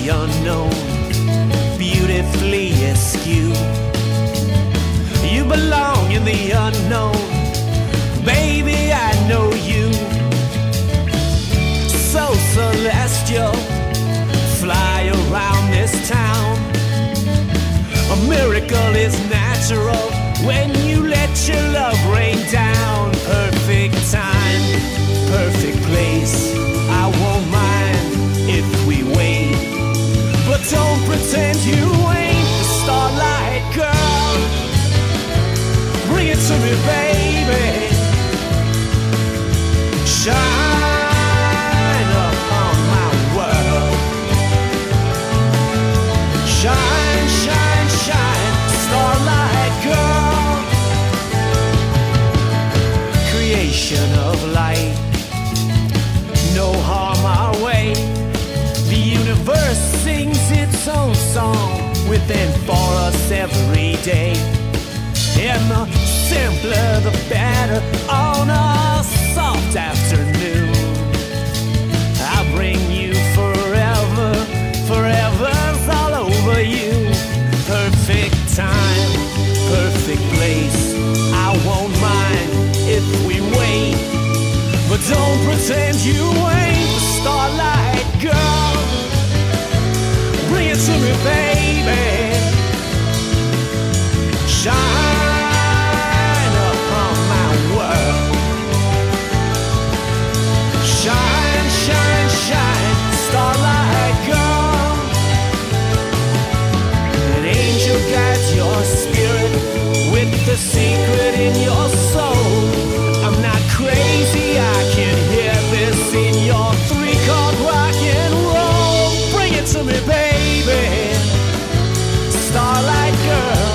unknown, beautifully askew. You belong in the unknown, baby, I know you. So celestial, fly around this town. A miracle is natural when you let your love rain down. Perfect time, perfect place, I won't mind if we wait. But don't pretend you ain't the starlight girl. Bring it to me, baby. Shine upon my world. Shine, shine, shine, starlight girl. Creation of light, no harm our way. The universe sings its own song within for us every day. And the simpler the better on a soft afternoon. I'll bring you forever, forever's all over you. Perfect time, perfect place, I won't mind if we wait. But don't pretend you ain't the starlight girl. Bring it to me, baby. Shine upon my world. Shine, shine, shine, starlight girl. An angel guides your spirit with the secret in your soul. I'm not crazy, I can hear this in your three-chord rock and roll. Bring it to me, baby. Starlight girl.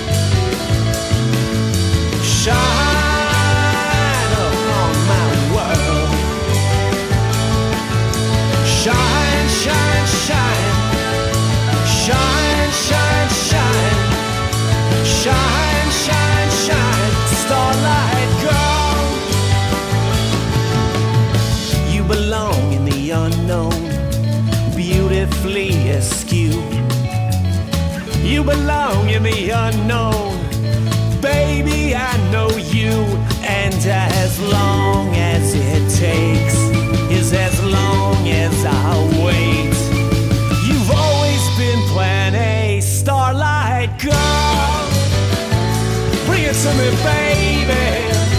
Shine upon my world. Shine, shine, shine. Shine, shine, shine. Shine, shine, shine. Starlight girl. You belong in the unknown, beautifully askew. You belong in the unknown, baby, I know you. And as long as it takes is as long as I'll wait. You've always been plan A, starlight girl. Bring it to me, baby.